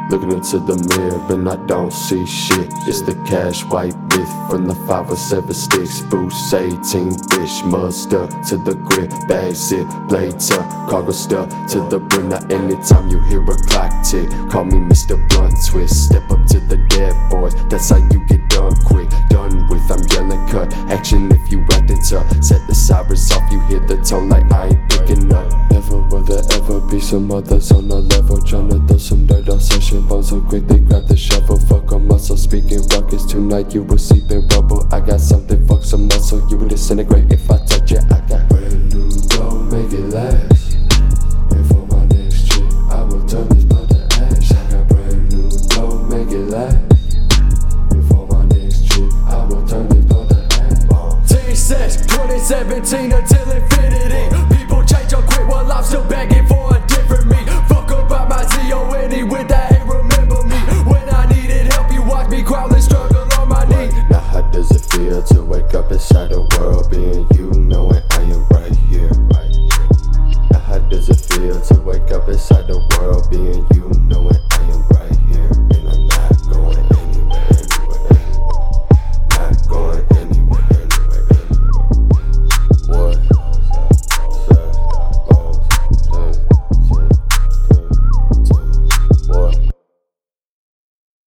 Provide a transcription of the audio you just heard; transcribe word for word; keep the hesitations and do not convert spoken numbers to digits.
Looking into the mirror and I don't see shit. It's the cash white myth from the five or seven sticks. Boost eighteen bitch, mud stuck to the grip. Bag zip, blades up, cargo stuck to the brim. Now anytime you hear a clock tick, call me Mister Blunt Twist. Step up to the dead boys, that's how you get done quick. Done with, I'm yelling cut. Action if you acting tough. Set the sirens off, you hear the tone like I ain't picking up. Never will there ever be some others on the level, tryna throw some dirt on session bones so quick they grab the shovel. Fuck a muscle, speaking rockets tonight you will sleep in rubble. I got something, fuck some muscle, you will disintegrate if I touch it. I got brand new dough, make it last. And for my next trick, I will turn this blood to ash. I got brand new dough, make it last. And for my next trick, I will turn this blood to ash. T-Sesh twenty seventeen until infinity. People change or quit while I'm still begging.